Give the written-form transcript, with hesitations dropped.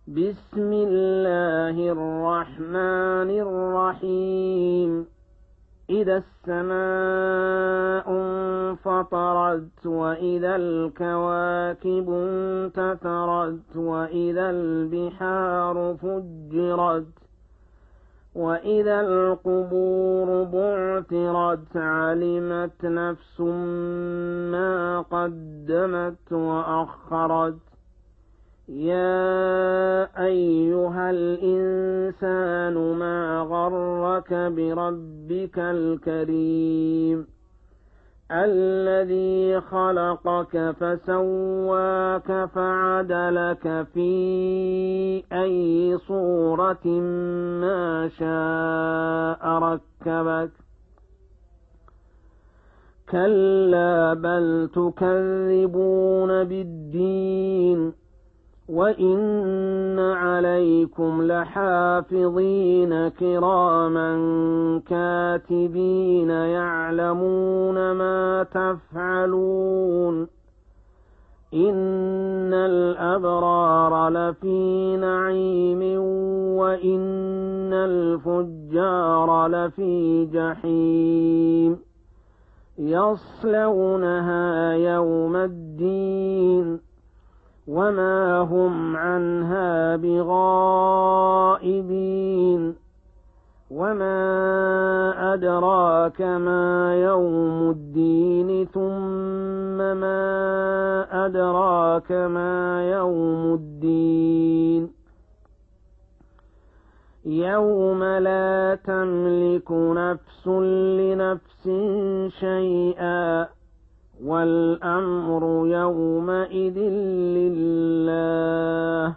بسم الله الرحمن الرحيم. إذا السماء انفطرت وإذا الكواكب انتثرت وإذا البحار فجرت وإذا القبور بعثرت علمت نفس ما قدمت وأخرت. يا أيها الإنسان ما غرك بربك الكريم الذي خلقك فسواك فعدلك في أي صورة ما شاء ركبك. كلا بل تكذبون بالدين وإن عليكم لحافظين كراما كاتبين يعلمون ما تفعلون. إن الأبرار لفي نعيم وإن الفجار لفي جحيم يصلونها يوم الدين وما هم عنها بغائبين. وما أدراك ما يوم الدين ثم ما أدراك ما يوم الدين. يوم لا تملك نفس لنفس شيئا والأمر يومئذ لله.